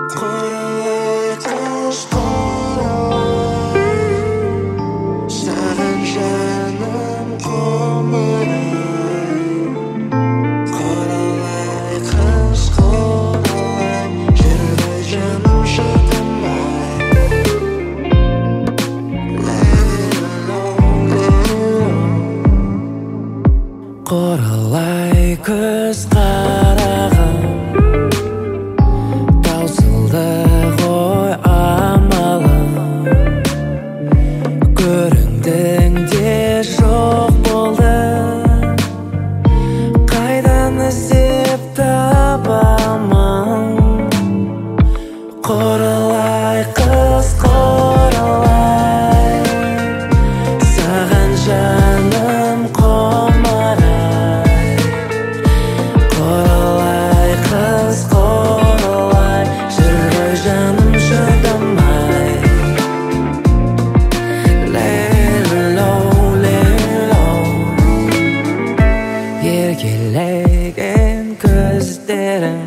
Құралай қыз құралай, саған жаным құмарай. Құралай қыз құралай, жүр ғой жаным шыдамай. Құралай көз қарағым, таусылды ғой амалым. Көріндің де жоқ болды, қайдан іздеп табамын. Құралай қыз құралай, саған жаным құмарай. Құралай қыз құралай, жүр ғой жаным шыдамай. Лейлоу, лейлоу, еркелеген көздерің,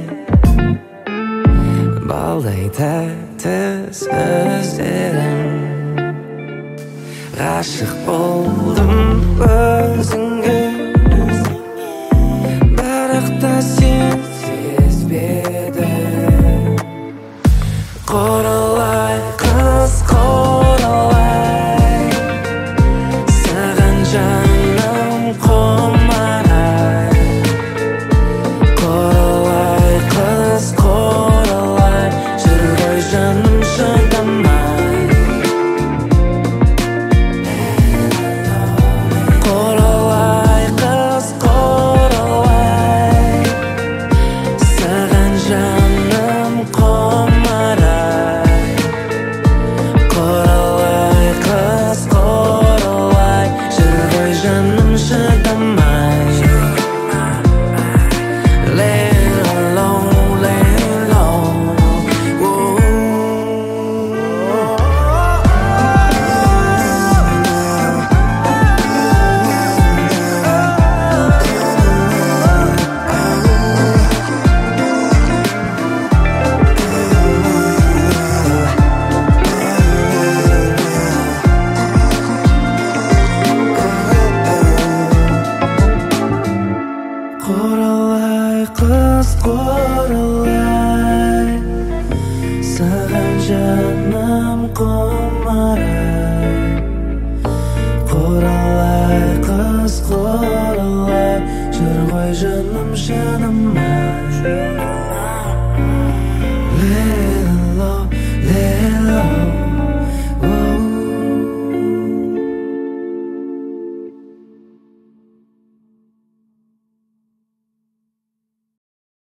балдай тәтті сөздерің. Ғашық болдым өзіңе, бірақ та сен сезбедің. Құралай қыз құралай, саған жаным құмарай. Құралай қыз құралай, жүр ғой жаным шыдамай. Құралай қыз құралай, саған жаным құмарай. Құралай қыз құралай, жүр ғой жаным шыдамай. Лейлоу, лейлоу, Құралай қыз құралай, саған жаным құмарай. Құралай қыз құралай, жүр ғой жаным жаным.